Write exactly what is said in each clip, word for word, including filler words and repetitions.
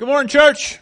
Good morning, church.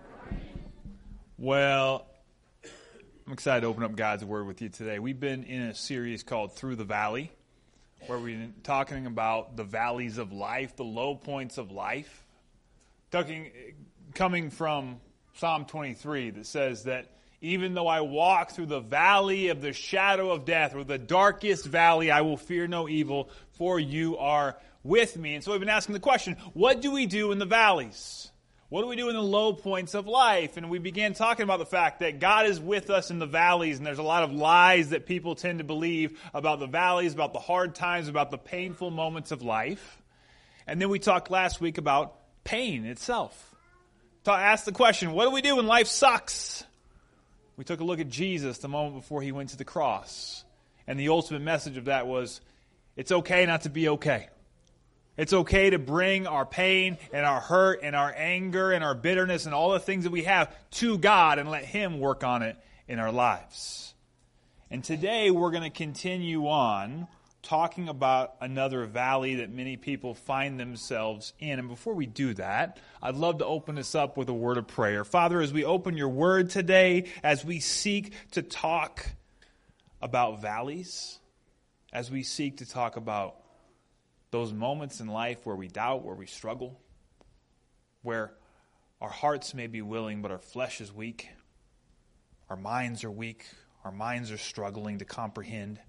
Well, I'm excited to open up God's Word with you today. We've been in a series called Through the Valley, where we've been talking about the valleys of life, the low points of life. Talking, coming from Psalm twenty-three that says that even though I walk through the valley of the shadow of death, or the darkest valley, I will fear no evil, for you are with me. And so we've been asking the question, what do we do in the valleys? What do we do in the low points of life? And we began talking about the fact that God is with us in the valleys, and there's a lot of lies that people tend to believe about the valleys, about the hard times, about the painful moments of life. And then we talked last week about pain itself. Asked the question, what do we do when life sucks? We took a look at Jesus the moment before he went to the cross. And the ultimate message of that was, it's okay not to be okay. It's okay to bring our pain and our hurt and our anger and our bitterness and all the things that we have to God and let Him work on it in our lives. And today we're going to continue on talking about another valley that many people find themselves in. And before we do that, I'd love to open this up with a word of prayer. Father, as we open your word today, as we seek to talk about valleys, as we seek to talk about those moments in life where we doubt, where we struggle, where our hearts may be willing, but our flesh is weak, our minds are weak, our minds are struggling to comprehend.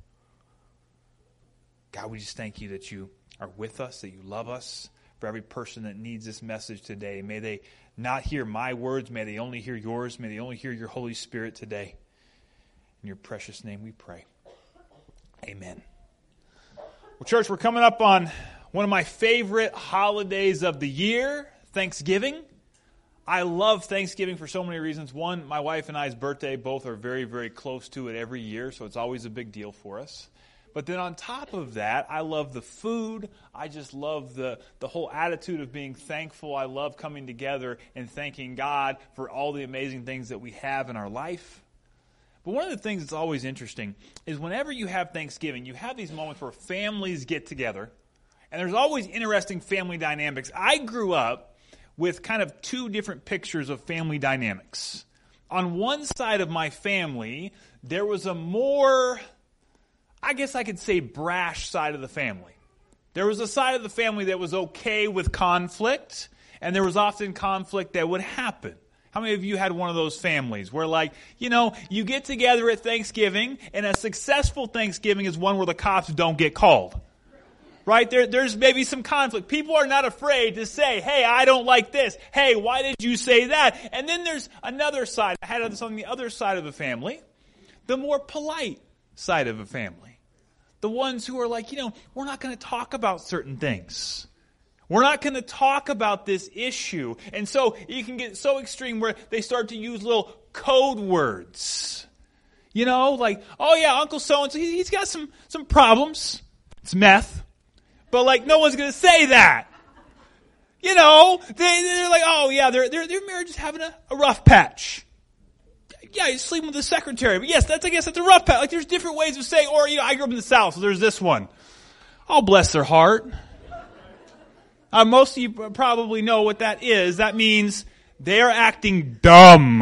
God, we just thank you that you are with us, that you love us. For every person that needs this message today, may they not hear my words, may they only hear yours, may they only hear your Holy Spirit today. In your precious name we pray. Amen. Well, church, we're coming up on one of my favorite holidays of the year, Thanksgiving. I love Thanksgiving for so many reasons. One, my wife and I's birthday, both are very, very close to it every year, so it's always a big deal for us. But then on top of that, I love the food. I just love the, the whole attitude of being thankful. I love coming together and thanking God for all the amazing things that we have in our life. But one of the things that's always interesting is whenever you have Thanksgiving, you have these moments where families get together, and there's always interesting family dynamics. I grew up with kind of two different pictures of family dynamics. On one side of my family, there was a more, I guess I could say, brash side of the family. There was a side of the family that was okay with conflict, and there was often conflict that would happen. How many of you had one of those families where, like, you know, you get together at Thanksgiving, and a successful Thanksgiving is one where the cops don't get called? Right? There, there's maybe some conflict. People are not afraid to say, hey, I don't like this. Hey, why did you say that? And then there's another side. I had this on the other side of the family, the more polite side of a family. The ones who are like, you know, we're not going to talk about certain things. We're not going to talk about this issue. And so you can get so extreme where they start to use little code words. You know, like, oh yeah, Uncle so-and-so, he's got some, some problems. It's meth. But like, no one's going to say that. You know, they, they're like, oh yeah, their, their, their marriage is having a, a rough patch. Yeah, he's sleeping with the secretary. But yes, that's, I guess that's a rough patch. Like, there's different ways of saying, or, you know, I grew up in the South, so there's this one. Oh, bless their heart. Uh, most of you probably know what that is. That means they are acting dumb.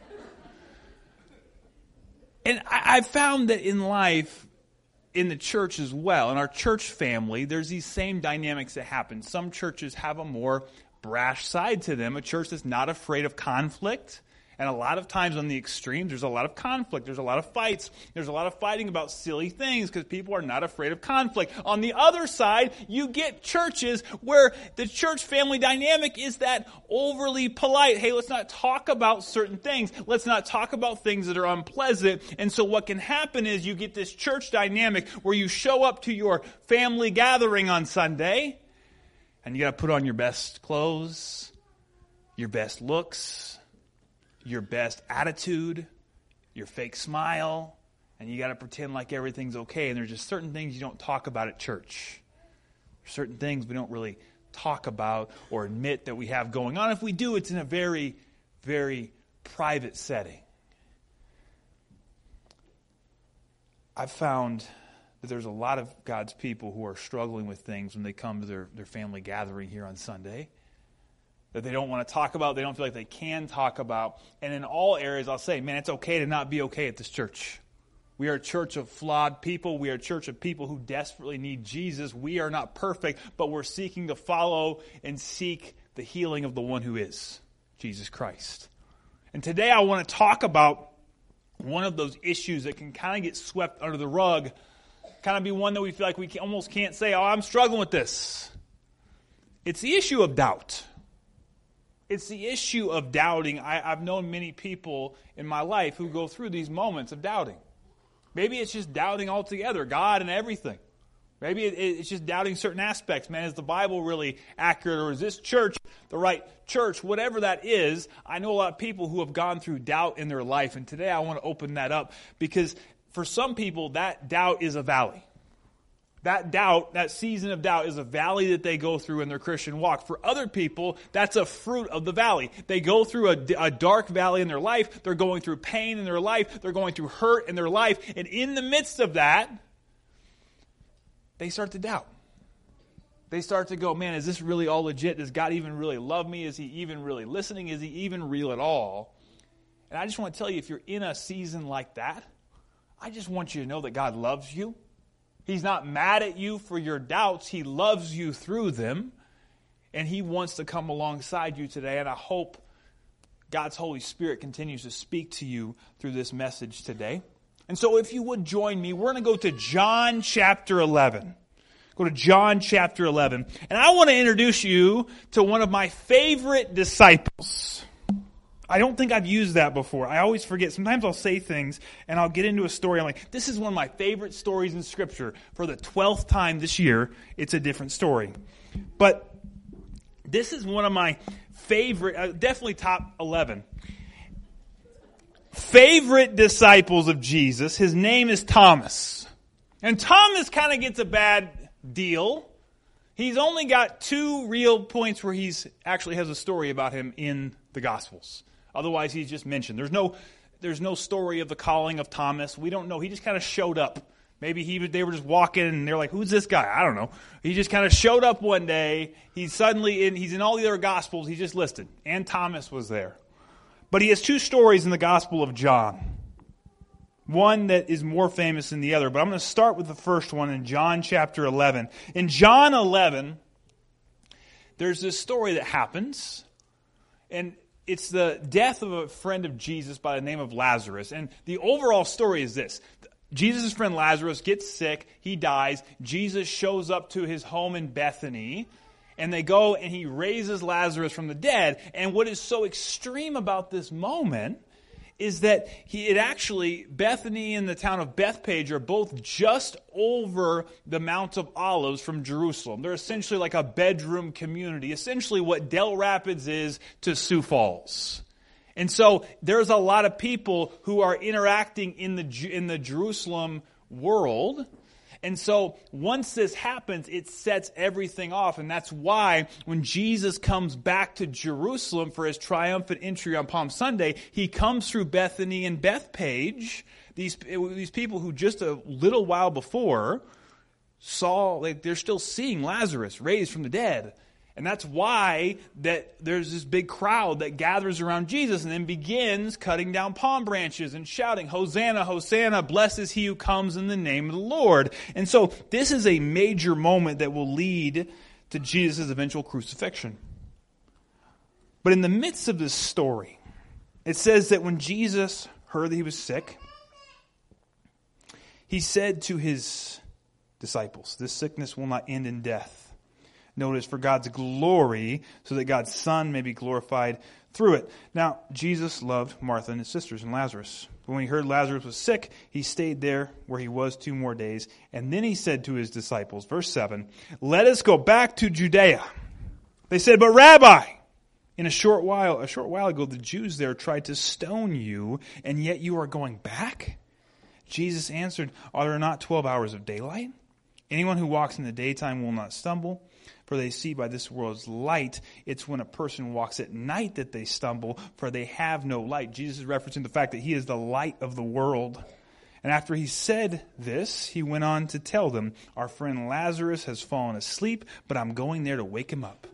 And I, I've found that in life, in the church as well, in our church family, there's these same dynamics that happen. Some churches have a more brash side to them, a church that's not afraid of conflict. And a lot of times on the extremes, there's a lot of conflict. There's a lot of fights. There's a lot of fighting about silly things because people are not afraid of conflict. On the other side, you get churches where the church family dynamic is that overly polite. Hey, let's not talk about certain things. Let's not talk about things that are unpleasant. And so what can happen is you get this church dynamic where you show up to your family gathering on Sunday and you got to put on your best clothes, your best looks, your best attitude, your fake smile, and you got to pretend like everything's okay. And there's just certain things you don't talk about at church. There's certain things we don't really talk about or admit that we have going on. If we do, it's in a very, very private setting. I've found that there's a lot of God's people who are struggling with things when they come to their, their family gathering here on Sunday. that they don't want to talk about, they don't feel like they can talk about. And in all areas, I'll say, man, it's okay to not be okay at this church. We are a church of flawed people. We are a church of people who desperately need Jesus. We are not perfect, but we're seeking to follow and seek the healing of the one who is, Jesus Christ. And today I want to talk about one of those issues that can kind of get swept under the rug, kind of be one that we feel like we almost can't say, oh, I'm struggling with this. It's the issue of doubt. It's the issue of doubting. I, I've known many people in my life who go through these moments of doubting. Maybe it's just doubting altogether, God and everything. Maybe it, it's just doubting certain aspects. Man, is the Bible really accurate, or is this church the right church? Whatever that is, I know a lot of people who have gone through doubt in their life, and today I want to open that up because for some people, that doubt is a valley. That doubt, that season of doubt is a valley that they go through in their Christian walk. For other people, that's a fruit of the valley. They go through a, a dark valley in their life. They're going through pain in their life. They're going through hurt in their life. And in the midst of that, they start to doubt. They start to go, man, is this really all legit? Does God even really love me? Is He even really listening? Is He even real at all? And I just want to tell you, if you're in a season like that, I just want you to know that God loves you. He's not mad at you for your doubts. He loves you through them. And He wants to come alongside you today. And I hope God's Holy Spirit continues to speak to you through this message today. And so if you would join me, we're going to go to John chapter eleven. Go to John chapter eleven. And I want to introduce you to one of my favorite disciples. I don't think I've used that before. I always forget. Sometimes I'll say things and I'll get into a story. I'm like, this is one of my favorite stories in Scripture. For the twelfth time this year, it's a different story. But this is one of my favorite, uh, definitely top eleven. Favorite disciples of Jesus. His name is Thomas. And Thomas kind of gets a bad deal. He's only got two real points where he's actually has a story about him in the Gospels. Otherwise, he's just mentioned. There's no, there's no story of the calling of Thomas. We don't know. He just kind of showed up. Maybe he they were just walking and they're like, "Who's this guy?" I don't know. He just kind of showed up one day. He's suddenly in. He's in all the other Gospels. He's just listed, and Thomas was there. But he has two stories in the Gospel of John. One that is more famous than the other. But I'm going to start with the first one in John chapter eleven. In John eleven, there's this story that happens, and it's the death of a friend of Jesus by the name of Lazarus. And the overall story is this. Jesus' friend Lazarus gets sick. He dies. Jesus shows up to his home in Bethany. And they go and he raises Lazarus from the dead. And what is so extreme about this moment is that he it actually, Bethany and the town of Bethpage are both just over the Mount of Olives from Jerusalem. They're essentially like a bedroom community, essentially what Del Rapids is to Sioux Falls. And so there's a lot of people who are interacting in the in the Jerusalem world. And so once this happens, it sets everything off. And that's why when Jesus comes back to Jerusalem for his triumphant entry on Palm Sunday, he comes through Bethany and Bethpage, these, these people who just a little while before saw, like they're still seeing Lazarus raised from the dead. And that's why that there's this big crowd that gathers around Jesus and then begins cutting down palm branches and shouting, "Hosanna, Hosanna, blessed is he who comes in the name of the Lord." And so this is a major moment that will lead to Jesus' eventual crucifixion. But in the midst of this story, it says that when Jesus heard that he was sick, he said to his disciples, "This sickness will not end in death. Notice, for God's glory, so that God's Son may be glorified through it." Now, Jesus loved Martha and his sisters and Lazarus. But when he heard Lazarus was sick, he stayed there where he was two more days. And then he said to his disciples, verse seven, "Let us go back to Judea." They said, "But Rabbi, in a short while, a short while ago, the Jews there tried to stone you, and yet you are going back?" Jesus answered, "Are there not twelve hours of daylight? Anyone who walks in the daytime will not stumble, for they see by this world's light. It's when a person walks at night that they stumble, for they have no light." Jesus is referencing the fact that he is the light of the world. And after he said this, he went on to tell them, "Our friend Lazarus has fallen asleep, but I'm going there to wake him up."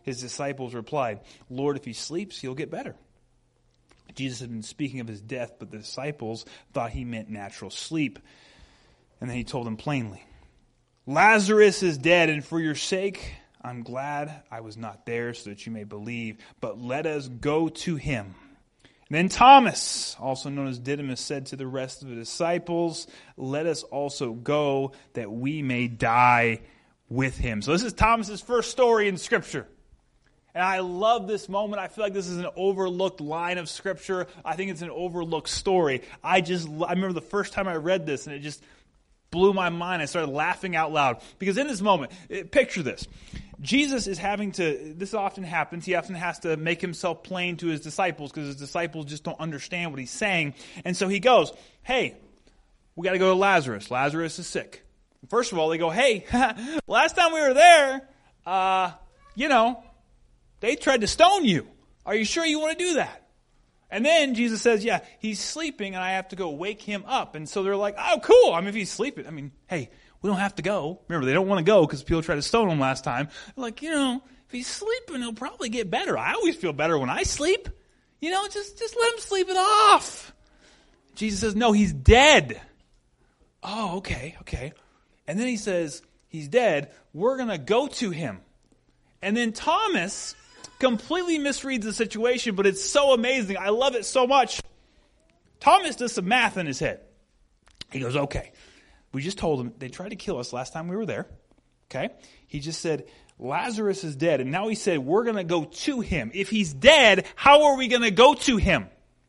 His disciples replied, Lord, if he sleeps, he'll get better. Jesus had been speaking of his death, but the disciples thought he meant natural sleep. And then he told them plainly, Lazarus is dead, and for your sake, I'm glad I was not there so that you may believe, but let us go to him. And then Thomas, also known as Didymus, said to the rest of the disciples, let us also go that we may die with him. So this is Thomas's first story in Scripture. And I love this moment. I feel like this is an overlooked line of Scripture. I think it's an overlooked story. I just, I remember the first time I read this and it just blew my mind. I started laughing out loud. Because in this moment, picture this. Jesus is having to, this often happens, he often has to make himself plain to his disciples because his disciples just don't understand what he's saying. And so he goes, hey, we got to go to Lazarus. Lazarus is sick. First of all, they go, hey, last time we were there, uh, you know, they tried to stone you. Are you sure you want to do that? And then Jesus says, yeah, he's sleeping and I have to go wake him up. And so they're like, oh, cool. I mean, if he's sleeping, I mean, hey, we don't have to go. Remember, they don't want to go because people tried to stone him last time. They're like, you know, if he's sleeping, he'll probably get better. I always feel better when I sleep. You know, just, just let him sleep it off. Jesus says, no, he's dead. Oh, okay, okay. And then he says, he's dead. We're going to go to him. And then Thomas completely misreads the situation, but it's so amazing. I love it so much. Thomas does some math in his head. He goes, okay, we just told him they tried to kill us last time we were there. Okay. He just said, Lazarus is dead. And now he said, we're going to go to him. If he's dead, how are we going to go to him?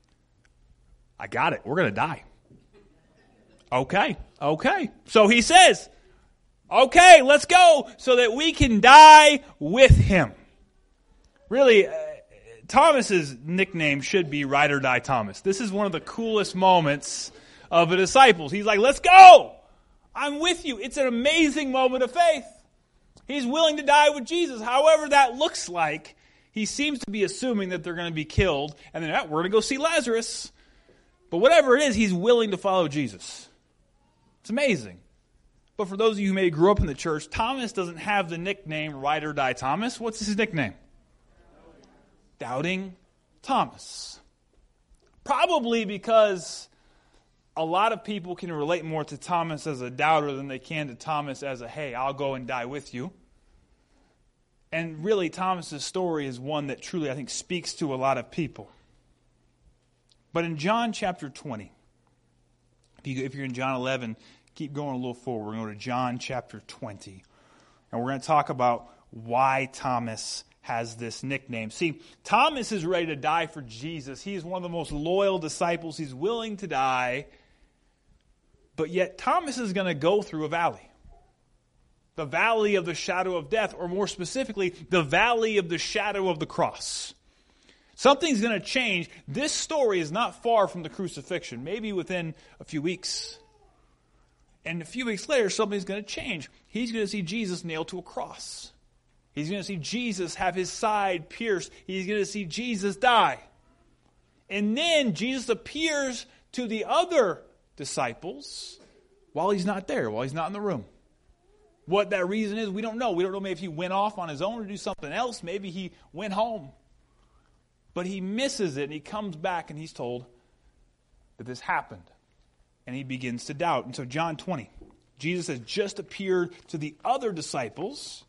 I got it. We're going to die. Okay. Okay. So he says, okay, let's go so that we can die with him. Really, uh, Thomas's nickname should be Ride or Die Thomas. This is one of the coolest moments of the disciples. He's like, let's go. I'm with you. It's an amazing moment of faith. He's willing to die with Jesus. However that looks like, he seems to be assuming that they're going to be killed. And then oh, we're going to go see Lazarus. But whatever it is, he's willing to follow Jesus. It's amazing. But for those of you who may grew up in the church, Thomas doesn't have the nickname Ride or Die Thomas. What's his nickname? Doubting Thomas. Probably because a lot of people can relate more to Thomas as a doubter than they can to Thomas as a, hey, I'll go and die with you. And really, Thomas's story is one that truly, I think, speaks to a lot of people. But in John chapter twenty, if, you, if you're in John eleven, keep going a little forward. We're going to go to John chapter twenty. And we're going to talk about why Thomas has this nickname. See, Thomas is ready to die for Jesus. He is one of the most loyal disciples. He's willing to die. But yet Thomas is going to go through a valley. The valley of the shadow of death, or more specifically, the valley of the shadow of the cross. Something's going to change. This story is not far from the crucifixion, maybe within a few weeks. And a few weeks later, something's going to change. He's going to see Jesus nailed to a cross. He's going to see Jesus have his side pierced. He's going to see Jesus die. And then Jesus appears to the other disciples while he's not there, while he's not in the room. What that reason is, we don't know. We don't know maybe if he went off on his own to do something else. Maybe he went home. But he misses it and he comes back and he's told that this happened. And he begins to doubt. And so John twenty, Jesus has just appeared to the other disciples.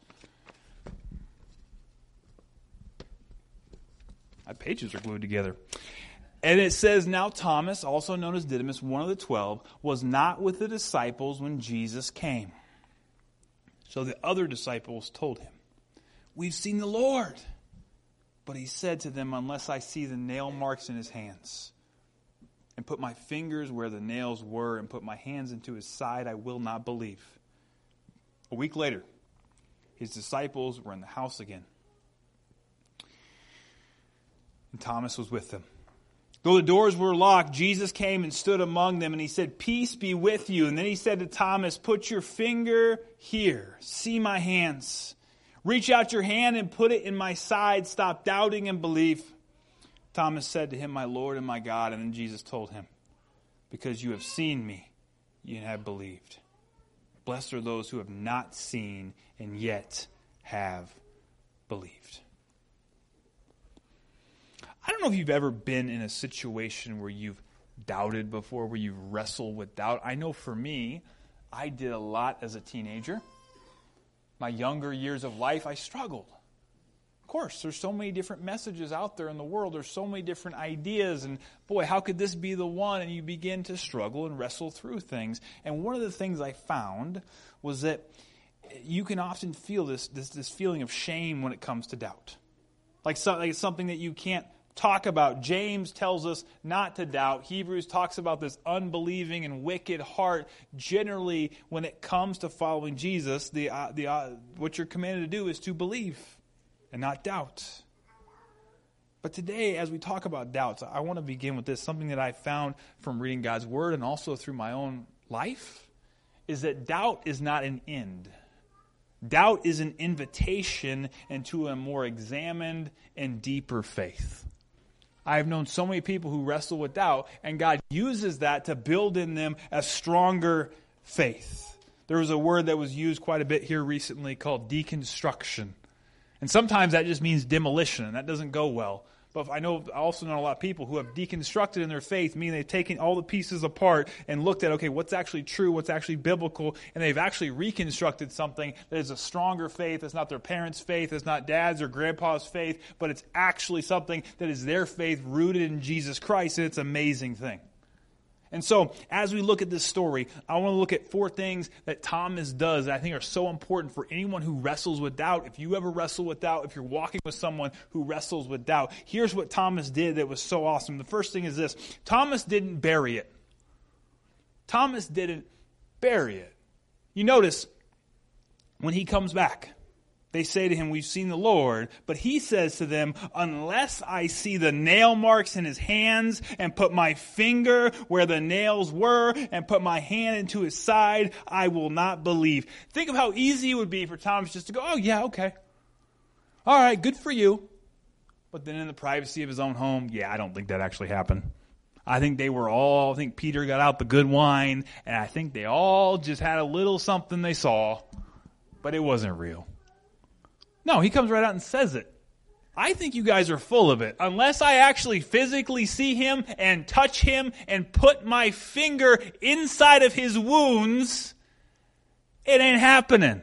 My pages are glued together. And it says, now Thomas, also known as Didymus, one of the twelve, was not with the disciples when Jesus came. So the other disciples told him, we've seen the Lord. But he said to them, unless I see the nail marks in his hands, and put my fingers where the nails were, and put my hands into his side, I will not believe. A week later, his disciples were in the house again. And Thomas was with them. Though the doors were locked, Jesus came and stood among them, and he said, peace be with you. And then he said to Thomas, put your finger here. See my hands. Reach out your hand and put it in my side. Stop doubting and believe. Thomas said to him, my Lord and my God. And then Jesus told him, because you have seen me, you have believed. Blessed are those who have not seen and yet have believed. I don't know if you've ever been in a situation where you've doubted before, where you've wrestled with doubt. I know for me, I did a lot as a teenager. My younger years of life, I struggled. Of course, there's so many different messages out there in the world. There's so many different ideas. And boy, how could this be the one? And you begin to struggle and wrestle through things. And one of the things I found was that you can often feel this this, this feeling of shame when it comes to doubt. Like, so, like it's something that you can't talk about. James tells us not to doubt. Hebrews talks about this unbelieving and wicked heart. Generally, when it comes to following Jesus, the uh, the uh, what you're commanded to do is to believe and not doubt. But today, as we talk about doubts, I want to begin with this. Something that I found from reading God's Word and also through my own life is that doubt is not an end. Doubt is an invitation into a more examined and deeper faith. I have known so many people who wrestle with doubt, and God uses that to build in them a stronger faith. There was a word that was used quite a bit here recently called deconstruction. And sometimes that just means demolition, and that doesn't go well. But I know I also know a lot of people who have deconstructed in their faith, meaning they've taken all the pieces apart and looked at, okay, what's actually true, what's actually biblical, and they've actually reconstructed something that is a stronger faith. It's not their parents' faith, it's not dad's or grandpa's faith, but it's actually something that is their faith rooted in Jesus Christ, and it's an amazing thing. And so, as we look at this story, I want to look at four things that Thomas does that I think are so important for anyone who wrestles with doubt. If you ever wrestle with doubt, if you're walking with someone who wrestles with doubt, here's what Thomas did that was so awesome. The first thing is this: Thomas didn't bury it. Thomas didn't bury it. You notice, when he comes back, they say to him, we've seen the Lord. But he says to them, unless I see the nail marks in his hands and put my finger where the nails were and put my hand into his side, I will not believe. Think of how easy it would be for Thomas just to go, oh yeah, okay. All right, good for you. But then in the privacy of his own home, yeah, I don't think that actually happened. I think they were all, I think Peter got out the good wine, and I think they all just had a little something they saw, but it wasn't real. No, he comes right out and says it. I think you guys are full of it. Unless I actually physically see him and touch him and put my finger inside of his wounds, it ain't happening.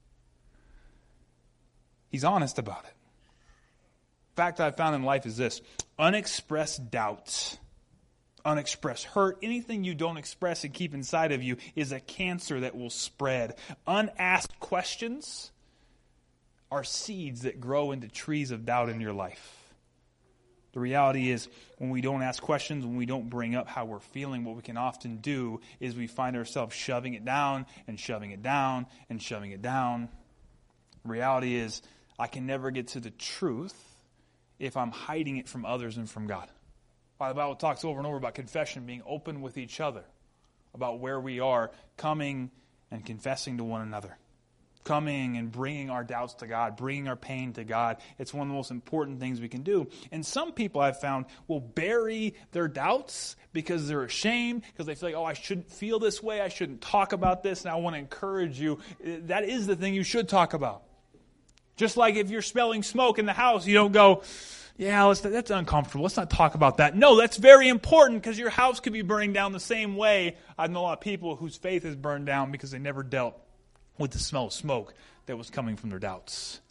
He's honest about it. Fact I found in life is this: unexpressed doubts, unexpressed hurt, anything you don't express and keep inside of you is a cancer that will spread. Unasked questions are seeds that grow into trees of doubt in your life. The reality is, when we don't ask questions, when we don't bring up how we're feeling, what we can often do is we find ourselves shoving it down and shoving it down and shoving it down. The reality is, I can never get to the truth if I'm hiding it from others and from God. Why the Bible talks over and over about confession, being open with each other, about where we are, coming and confessing to one another. Coming and bringing our doubts to God, bringing our pain to God. It's one of the most important things we can do. And some people I've found will bury their doubts because they're ashamed, because they feel like, oh, I shouldn't feel this way, I shouldn't talk about this, and I want to encourage you. That is the thing you should talk about. Just like if you're smelling smoke in the house, you don't go, yeah, let's, that's uncomfortable, let's not talk about that. No, that's very important because your house could be burning down the same way. I know a lot of people whose faith is burned down because they never dealt with the smell of smoke that was coming from their doubts.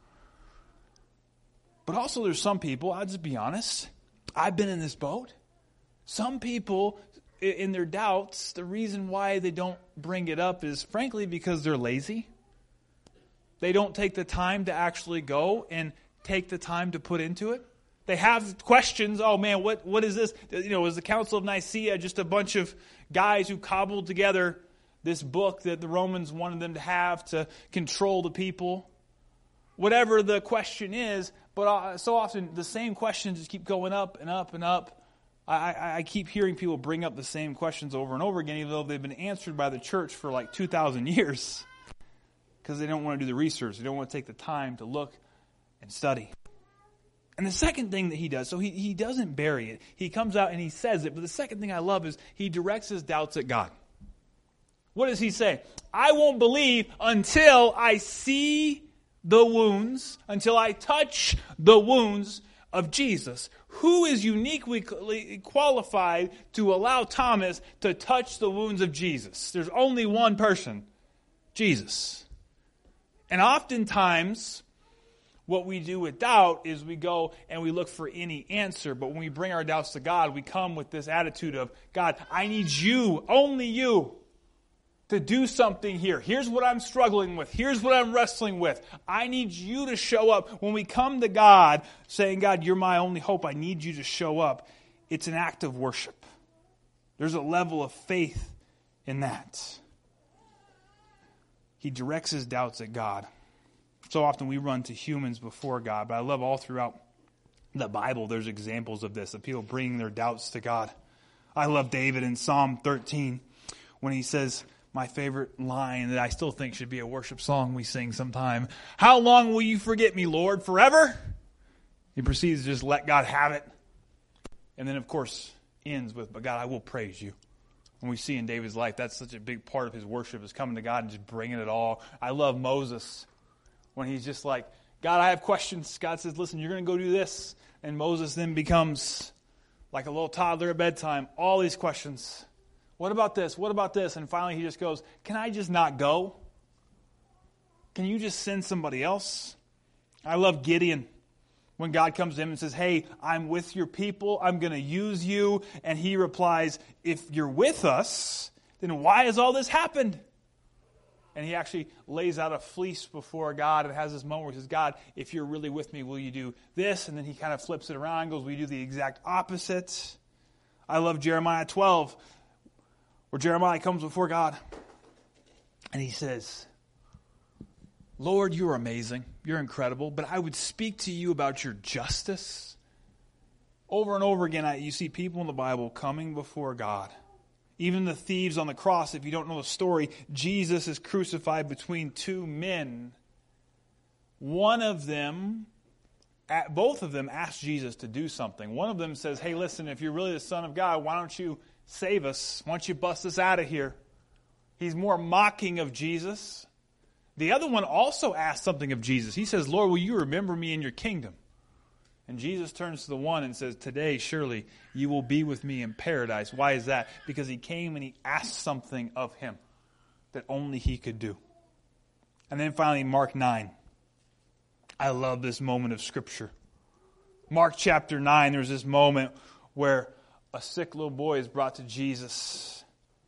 But also there's some people, I'll just be honest, I've been in this boat. Some people, in their doubts, the reason why they don't bring it up is frankly because they're lazy. They don't take the time to actually go and take the time to put into it. They have questions. Oh man, what what is this? You know, is the Council of Nicaea just a bunch of guys who cobbled together this book that the Romans wanted them to have to control the people? Whatever the question is, but so often the same questions just keep going up and up and up. I, I, I keep hearing people bring up the same questions over and over again, even though they've been answered by the church for like two thousand years, because they don't want to do the research. They don't want to take the time to look and study. And the second thing that he does, so he, he doesn't bury it. He comes out and he says it. But the second thing I love is he directs his doubts at God. What does he say? I won't believe until I see the wounds, until I touch the wounds of Jesus. Who is uniquely qualified to allow Thomas to touch the wounds of Jesus? There's only one person, Jesus. And oftentimes, what we do with doubt is we go and we look for any answer. But when we bring our doubts to God, we come with this attitude of, God, I need you, only you, to do something here. Here's what I'm struggling with. Here's what I'm wrestling with. I need you to show up. When we come to God saying, God, you're my only hope, I need you to show up, it's an act of worship. There's a level of faith in that. He directs his doubts at God. So often we run to humans before God, but I love all throughout the Bible there's examples of this, of people bringing their doubts to God. I love David in Psalm thirteen when he says, my favorite line that I still think should be a worship song we sing sometime. How long will you forget me, Lord? Forever? He proceeds to just let God have it. And then, of course, ends with, but God, I will praise you. And we see in David's life, that's such a big part of his worship, is coming to God and just bringing it all. I love Moses when he's just like, God, I have questions. God says, listen, you're going to go do this. And Moses then becomes like a little toddler at bedtime. All these questions. What about this? What about this? And finally he just goes, can I just not go? Can you just send somebody else? I love Gideon when God comes to him and says, hey, I'm with your people. I'm going to use you. And he replies, if you're with us, then why has all this happened? And he actually lays out a fleece before God and has this moment where he says, God, if you're really with me, will you do this? And then he kind of flips it around and goes, will you do the exact opposite? I love Jeremiah twelve. Where Jeremiah comes before God and he says, Lord, you're amazing. You're incredible. But I would speak to you about your justice. Over and over again, I, you see people in the Bible coming before God. Even the thieves on the cross, if you don't know the story, Jesus is crucified between two men. One of them, both of them ask Jesus to do something. One of them says, hey, listen, if you're really the Son of God, why don't you save us? Why don't you bust us out of here? He's more mocking of Jesus. The other one also asks something of Jesus. He says, Lord, will you remember me in your kingdom? And Jesus turns to the one and says, today, surely, you will be with me in paradise. Why is that? Because he came and he asked something of him that only he could do. And then finally, Mark nine. I love this moment of Scripture. Mark chapter nine, there's this moment where a sick little boy is brought to Jesus.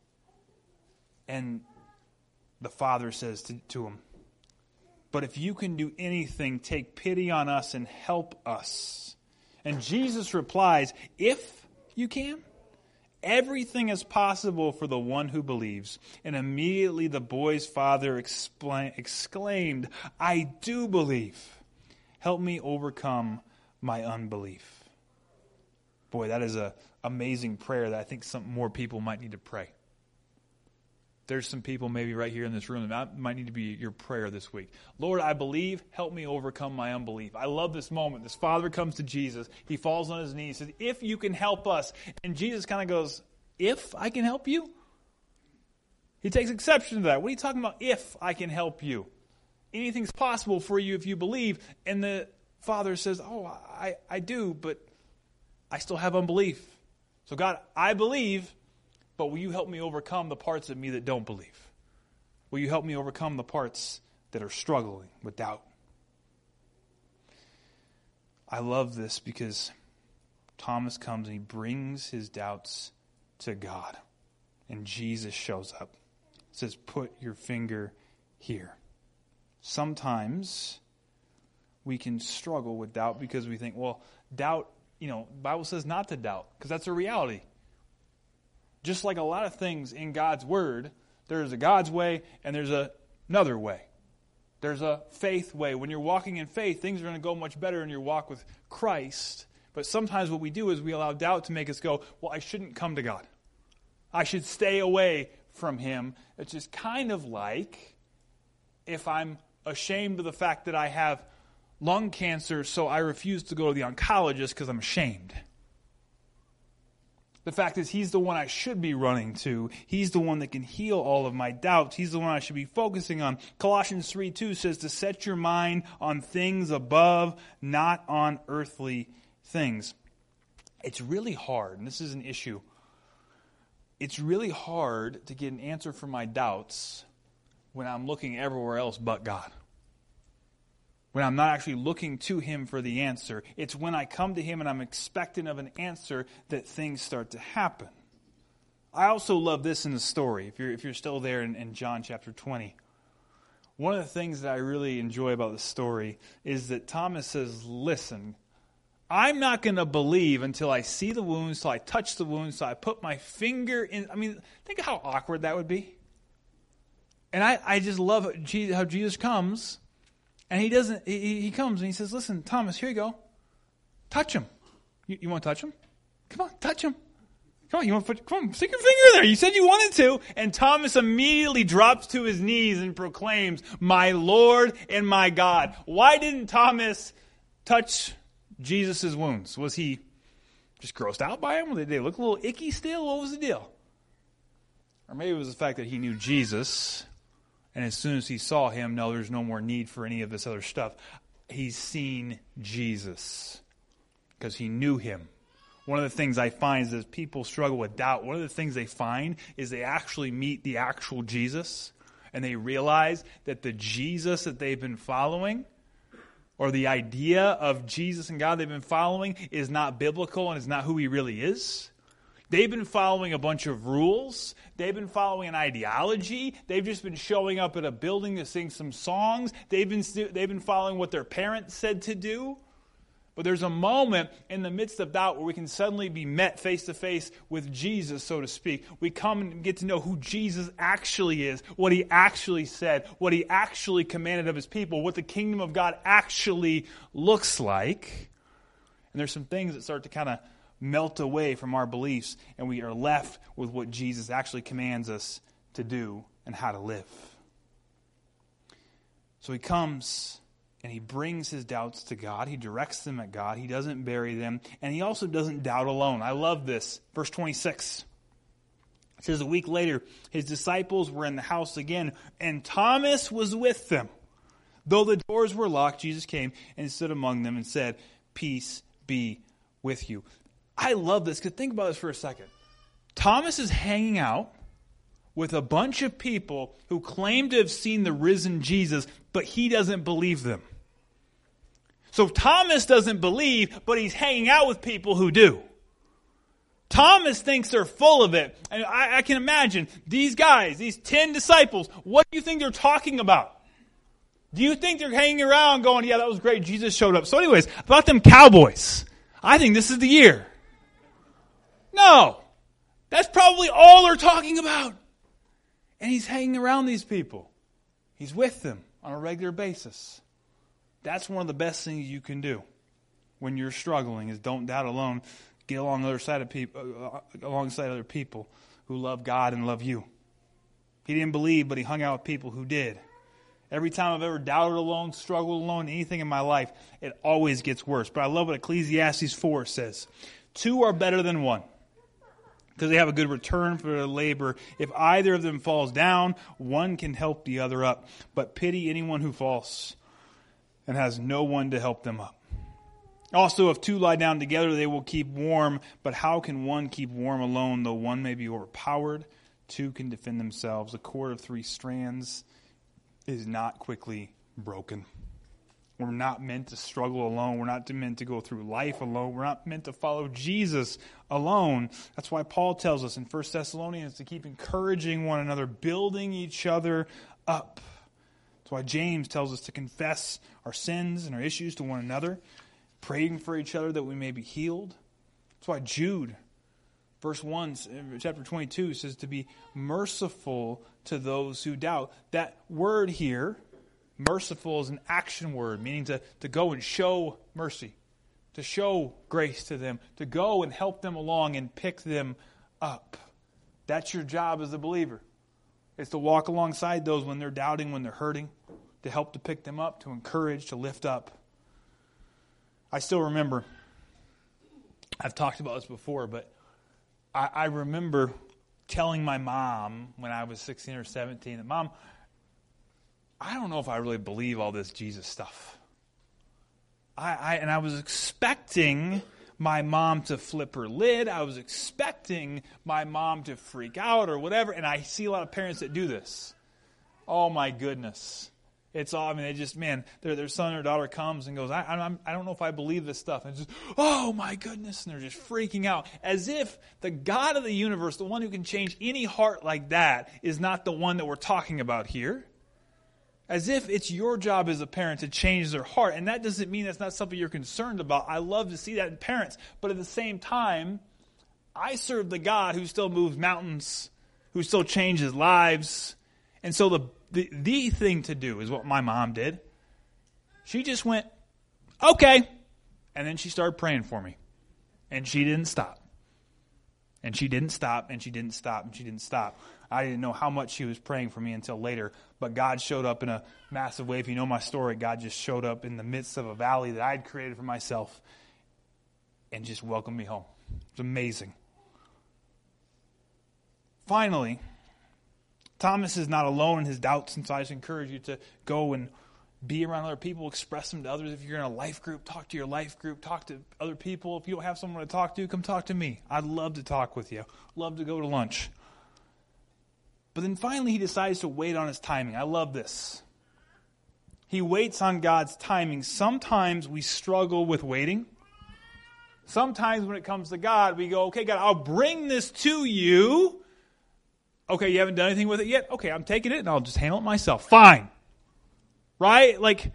And the father says to, to him, but if you can do anything, take pity on us and help us. And Jesus replies, if you can, everything is possible for the one who believes. And immediately the boy's father excla- exclaimed, I do believe. Help me overcome my unbelief. Boy, that is an amazing prayer that I think some more people might need to pray. There's some people maybe right here in this room that might need to be your prayer this week. Lord, I believe. Help me overcome my unbelief. I love this moment. This father comes to Jesus. He falls on his knees. Says, if you can help us. And Jesus kind of goes, if I can help you? He takes exception to that. What are you talking about? If I can help you. Anything's possible for you if you believe. And the father says, oh, I, I do, but I still have unbelief. So God, I believe, but will you help me overcome the parts of me that don't believe? Will you help me overcome the parts that are struggling with doubt? I love this because Thomas comes and he brings his doubts to God. And Jesus shows up. Says, put your finger here. Sometimes we can struggle with doubt because we think, well, doubt, you know, the Bible says not to doubt because that's a reality. Just like a lot of things in God's Word, there's a God's way and there's a, another way. There's a faith way. When you're walking in faith, things are going to go much better in your walk with Christ. But sometimes what we do is we allow doubt to make us go, well, I shouldn't come to God. I should stay away from Him. It's just kind of like if I'm ashamed of the fact that I have lung cancer, so I refuse to go to the oncologist because I'm ashamed. The fact is, He's the one I should be running to. He's the one that can heal all of my doubts. He's the one I should be focusing on. Colossians three two says to set your mind on things above, not on earthly things. It's really hard, and this is an issue. It's really hard to get an answer for my doubts when I'm looking everywhere else but God. When I'm not actually looking to Him for the answer. It's when I come to Him and I'm expectant of an answer that things start to happen. I also love this in the story, if you're, if you're still there in, in John chapter twenty. One of the things that I really enjoy about the story is that Thomas says, listen, I'm not going to believe until I see the wounds, till I touch the wounds, till I put my finger in. I mean, think of how awkward that would be. And I, I just love how Jesus comes, and he doesn't. He, he comes and he says, listen, Thomas, here you go. Touch him. You, you want to touch him? Come on, touch him. Come on, you want to put, come on, stick your finger in there. You said you wanted to. And Thomas immediately drops to his knees and proclaims, my Lord and my God. Why didn't Thomas touch Jesus' wounds? Was he just grossed out by them? Did they look a little icky still? What was the deal? Or maybe it was the fact that he knew Jesus, and as soon as he saw him, no, there's no more need for any of this other stuff. He's seen Jesus because he knew him. One of the things I find is as people struggle with doubt, one of the things they find is they actually meet the actual Jesus, and they realize that the Jesus that they've been following, or the idea of Jesus and God they've been following, is not biblical and is not who He really is. They've been following a bunch of rules. They've been following an ideology. They've just been showing up at a building to sing some songs. They've been they've been following what their parents said to do. But there's a moment in the midst of doubt where we can suddenly be met face to face with Jesus, so to speak. We come and get to know who Jesus actually is, what He actually said, what He actually commanded of His people, what the kingdom of God actually looks like. And there's some things that start to kind of melt away from our beliefs, and we are left with what Jesus actually commands us to do and how to live. So He comes and He brings his doubts to God. He directs them at God. He doesn't bury them. And He also doesn't doubt alone. I love this. Verse twenty-six. It says, a week later, His disciples were in the house again, and Thomas was with them. Though the doors were locked, Jesus came and stood among them and said, peace be with you. I love this, because think about this for a second. Thomas is hanging out with a bunch of people who claim to have seen the risen Jesus, but he doesn't believe them. So Thomas doesn't believe, but he's hanging out with people who do. Thomas thinks they're full of it. And I, I can imagine these guys, these ten disciples, what do you think they're talking about? Do you think they're hanging around going, yeah, that was great, Jesus showed up. So anyways, about them Cowboys, I think this is the year. No. That's probably all they're talking about. And he's hanging around these people. He's with them on a regular basis. That's one of the best things you can do when you're struggling, is don't doubt alone. Get along the other side of people, uh, alongside other people who love God and love you. He didn't believe, but he hung out with people who did. Every time I've ever doubted alone, struggled alone, anything in my life, it always gets worse. But I love what Ecclesiastes four says. Two are better than one, because they have a good return for their labor. If either of them falls down, one can help the other up. But pity anyone who falls and has no one to help them up. Also, if two lie down together, they will keep warm. But how can one keep warm alone, though one may be overpowered? Two can defend themselves. A cord of three strands is not quickly broken. We're not meant to struggle alone. We're not meant to go through life alone. We're not meant to follow Jesus alone. That's why Paul tells us in First Thessalonians to keep encouraging one another, building each other up. That's why James tells us to confess our sins and our issues to one another, praying for each other that we may be healed. That's why Jude, verse one, chapter twenty-two, says to be merciful to those who doubt. That word here, merciful, is an action word, meaning to, to go and show mercy, to show grace to them, to go and help them along and pick them up. That's your job as a believer. It's to walk alongside those when they're doubting, when they're hurting, to help to pick them up, to encourage, to lift up. I still remember, I've talked about this before, but I, I remember telling my mom when I was sixteen or seventeen that, Mom, I don't know if I really believe all this Jesus stuff. I, I and I was expecting my mom to flip her lid. I was expecting my mom to freak out or whatever. And I see a lot of parents that do this. Oh my goodness. It's all, I mean, they just, man, their, their son or daughter comes and goes, I, I'm, I don't know if I believe this stuff. And it's just, oh my goodness. And they're just freaking out. As if the God of the universe, the one who can change any heart like that, is not the one that we're talking about here. As if it's your job as a parent to change their heart. And that doesn't mean that's not something you're concerned about. I love to see that in parents. But at the same time, I serve the God who still moves mountains, who still changes lives. And so the The, the thing to do is what my mom did. She just went, okay. And then she started praying for me. And she didn't stop. And she didn't stop, and she didn't stop, and she didn't stop. I didn't know how much she was praying for me until later. But God showed up in a massive way. If you know my story, God just showed up in the midst of a valley that I had created for myself and just welcomed me home. It's amazing. Finally, Thomas is not alone in his doubts, and so I just encourage you to go and be around other people, express them to others. If you're in a life group, talk to your life group, talk to other people. If you don't have someone to talk to, come talk to me. I'd love to talk with you. Love to go to lunch. But then finally he decides to wait on his timing. I love this. He waits on God's timing. Sometimes we struggle with waiting. Sometimes when it comes to God, we go, okay, God, I'll bring this to you. Okay, you haven't done anything with it yet? Okay, I'm taking it and I'll just handle it myself. Fine. Right? Like,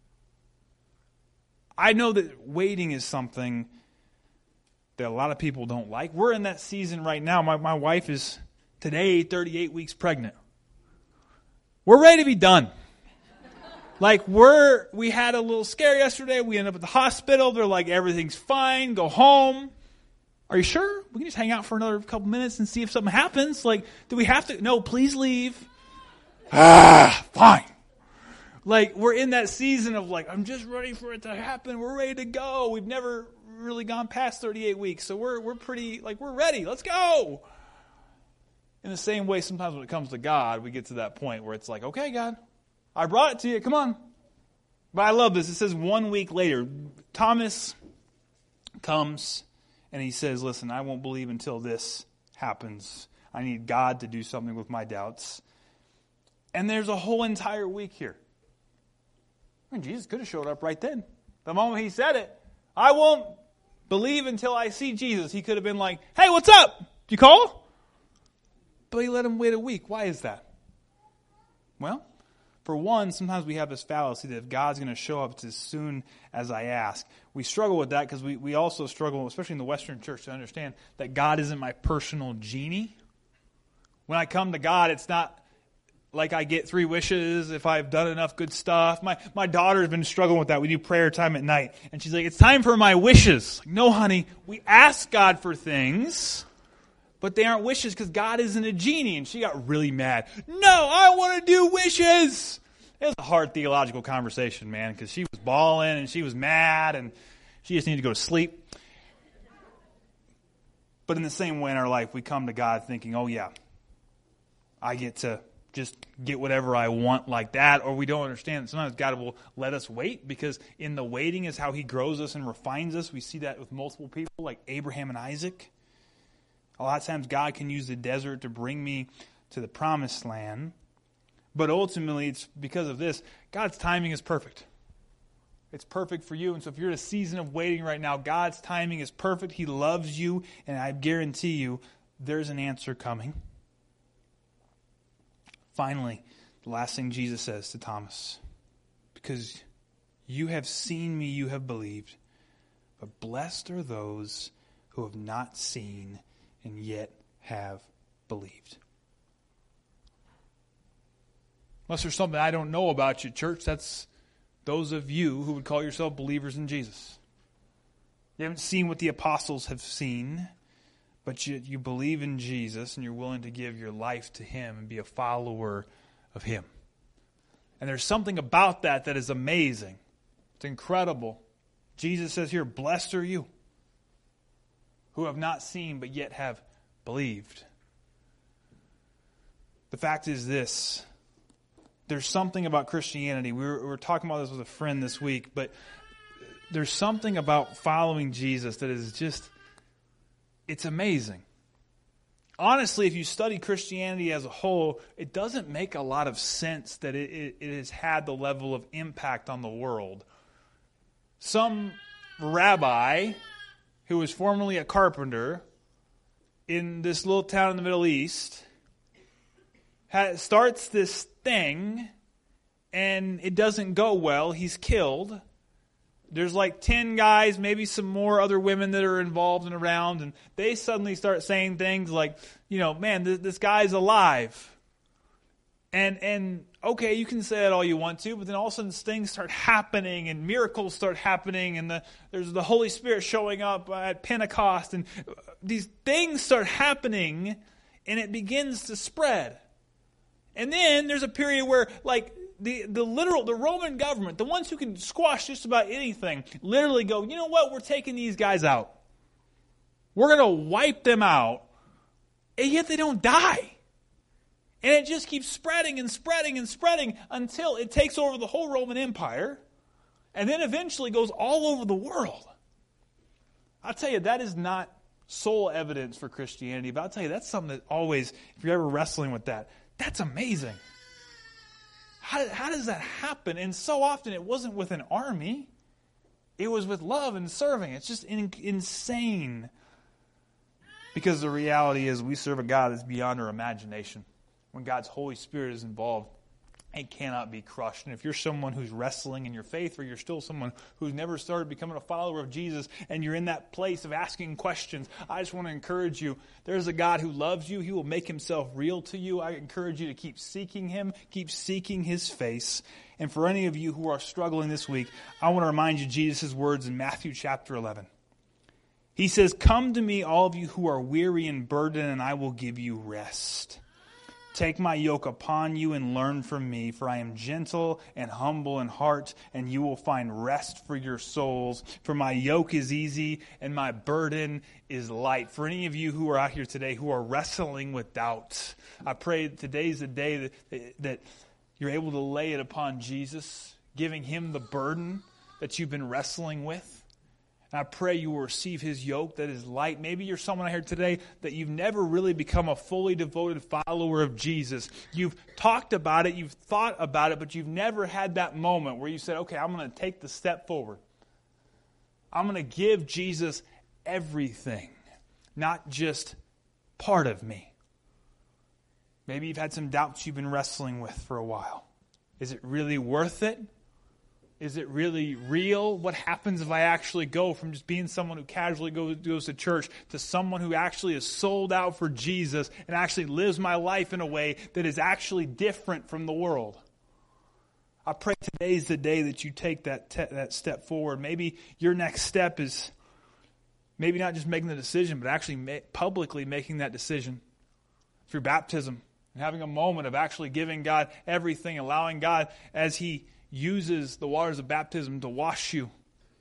I know that waiting is something that a lot of people don't like. We're in that season right now. My, my wife is today thirty-eight weeks pregnant. We're ready to be done. Like, we're, we had a little scare yesterday. We ended up at the hospital. They're like, everything's fine. Go home. Are you sure? We can just hang out for another couple minutes and see if something happens. Like, do we have to? No, please leave. Ah, fine. Like, we're in that season of like, I'm just ready for it to happen. We're ready to go. We've never really gone past thirty-eight weeks. So we're we're pretty, like, we're ready. Let's go. In the same way, sometimes when it comes to God, we get to that point where it's like, okay, God, I brought it to you. Come on. But I love this. It says one week later, Thomas comes and he says, listen, I won't believe until this happens. I need God to do something with my doubts. And there's a whole entire week here. I mean, Jesus could have showed up right then. The moment he said it, I won't believe until I see Jesus. He could have been like, hey, what's up? Did you call? But he let him wait a week. Why is that? Well, for one, sometimes we have this fallacy that if God's going to show up as soon as I ask. We struggle with that because we, we also struggle, especially in the Western church, to understand that God isn't my personal genie. When I come to God, it's not like I get three wishes if I've done enough good stuff. My my daughter's been struggling with that. We do prayer time at night. And she's like, it's time for my wishes. Like, no, honey, we ask God for things, but they aren't wishes because God isn't a genie. And she got really mad. No, I want to do wishes. It was a hard theological conversation, man, because she was bawling and she was mad and she just needed to go to sleep. But in the same way in our life, we come to God thinking, oh yeah, I get to just get whatever I want like that, or we don't understand that sometimes God will let us wait because in the waiting is how he grows us and refines us. We see that with multiple people like Abraham and Isaac. A lot of times God can use the desert to bring me to the promised land, but ultimately it's because of this. God's timing is perfect. It's perfect for you, and so if you're in a season of waiting right now, God's timing is perfect. He loves you, and I guarantee you there's an answer coming. Finally, the last thing Jesus says to Thomas, because you have seen me, you have believed, but blessed are those who have not seen and yet have believed. Unless there's something I don't know about you, church, that's those of you who would call yourself believers in Jesus. You haven't seen what the apostles have seen, but you, you believe in Jesus and you're willing to give your life to him and be a follower of him. And there's something about that that is amazing. It's incredible. Jesus says here, blessed are you who have not seen but yet have believed. The fact is this. There's something about Christianity. We were, we were talking about this with a friend this week, but there's something about following Jesus that is just, it's amazing. Honestly, if you study Christianity as a whole, it doesn't make a lot of sense that it, it, it has had the level of impact on the world. Some rabbi who was formerly a carpenter in this little town in the Middle East has, starts this thing, and it doesn't go well. He's killed. There's like ten guys, maybe some more other women that are involved and around, and they suddenly start saying things like, you know, man, this, this guy's alive. And, and okay, you can say that all you want to, but then all of a sudden things start happening and miracles start happening, and the, there's the Holy Spirit showing up at Pentecost, and these things start happening, and it begins to spread. And then there's a period where, like, The, the literal, the Roman government, the ones who can squash just about anything, literally go, you know what, we're taking these guys out. We're going to wipe them out, and yet they don't die. And it just keeps spreading and spreading and spreading until it takes over the whole Roman Empire, and then eventually goes all over the world. I'll tell you, that is not sole evidence for Christianity, but I'll tell you, that's something that always, if you're ever wrestling with that, that's amazing. How, how does that happen? And so often it wasn't with an army. It was with love and serving. It's just in, insane. Because the reality is we serve a God that's beyond our imagination. When God's Holy Spirit is involved, it cannot be crushed. And if you're someone who's wrestling in your faith, or you're still someone who's never started becoming a follower of Jesus, and you're in that place of asking questions, I just want to encourage you. There's a God who loves you. He will make himself real to you. I encourage you to keep seeking him, keep seeking his face. And for any of you who are struggling this week, I want to remind you Jesus' words in Matthew chapter eleven. He says, "Come to me, all of you who are weary and burdened, and I will give you rest. Take my yoke upon you and learn from me, for I am gentle and humble in heart, and you will find rest for your souls. For my yoke is easy and my burden is light." For any of you who are out here today who are wrestling with doubt, I pray that today's the day that, that you're able to lay it upon Jesus, giving him the burden that you've been wrestling with. And I pray you will receive his yoke that is light. Maybe you're someone out here today that you've never really become a fully devoted follower of Jesus. You've talked about it, you've thought about it, but you've never had that moment where you said, okay, I'm going to take the step forward. I'm going to give Jesus everything, not just part of me. Maybe you've had some doubts you've been wrestling with for a while. Is it really worth it? Is it really real? What happens if I actually go from just being someone who casually goes, goes to church to someone who actually is sold out for Jesus and actually lives my life in a way that is actually different from the world? I pray today's the day that you take that te- that step forward. Maybe your next step is maybe not just making the decision, but actually ma- publicly making that decision through baptism and having a moment of actually giving God everything, allowing God as he uses the waters of baptism to wash you.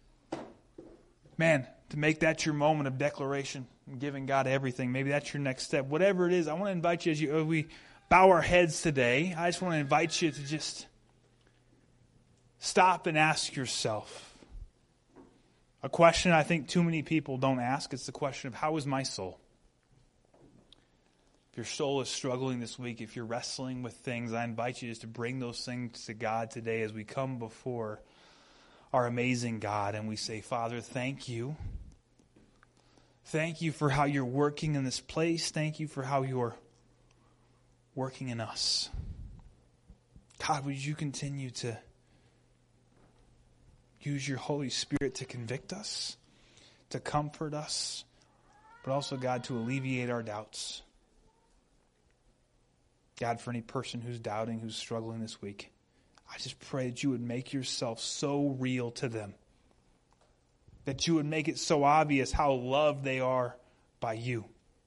Man, to make that your moment of declaration and giving God everything. Maybe that's your next step. Whatever it is, I want to invite you as, you, as we bow our heads today, I just want to invite you to just stop and ask yourself a question I think too many people don't ask. It's the question of, how is my soul? If your soul is struggling this week, if you're wrestling with things, I invite you just to bring those things to God today as we come before our amazing God and we say, Father, thank you. Thank you for how you're working in this place. Thank you for how you're working in us. God, would you continue to use your Holy Spirit to convict us, to comfort us, but also, God, to alleviate our doubts. God, for any person who's doubting, who's struggling this week, I just pray that you would make yourself so real to them. That you would make it so obvious how loved they are by you.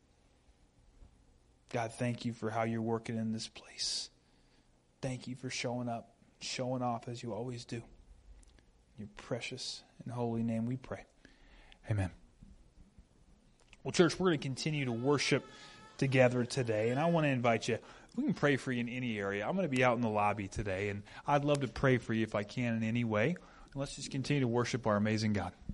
God, thank you for how you're working in this place. Thank you for showing up, showing off as you always do. In your precious and holy name we pray. Amen. Well, church, we're going to continue to worship together today, and I want to invite you. We can pray for you in any area. I'm going to be out in the lobby today, and I'd love to pray for you if I can in any way. And let's just continue to worship our amazing God.